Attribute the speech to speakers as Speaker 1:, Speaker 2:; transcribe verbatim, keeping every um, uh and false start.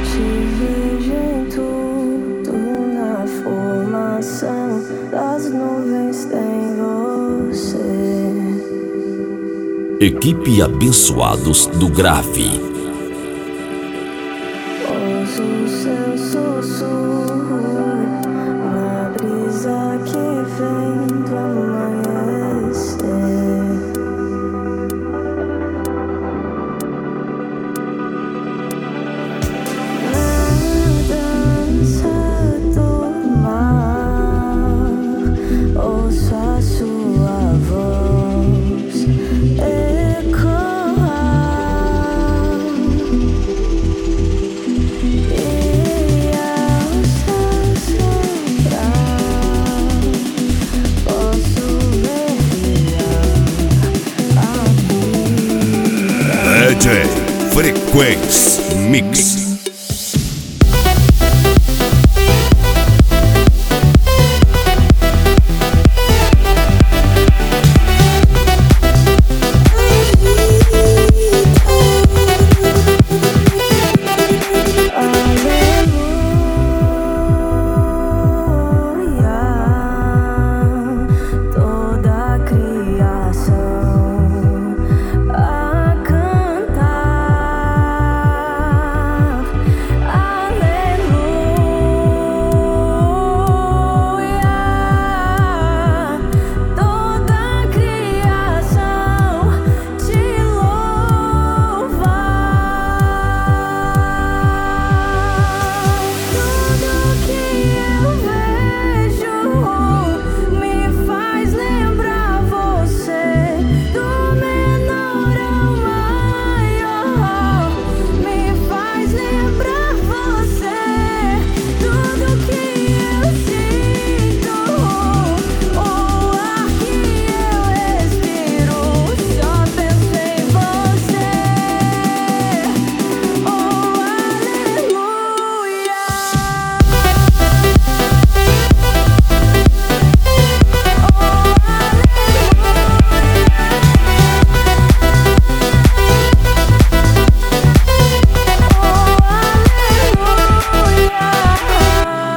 Speaker 1: te vejo em tudo, na formação das nuvens tem você.
Speaker 2: Equipe Abençoados do Grave.
Speaker 1: Ouço seu sussurro na brisa que vem do amanhecer. Na dança do mar, ouço a sua voz ecoar. E ao se soprar, posso ver a vida.
Speaker 2: D J Frequency Mix.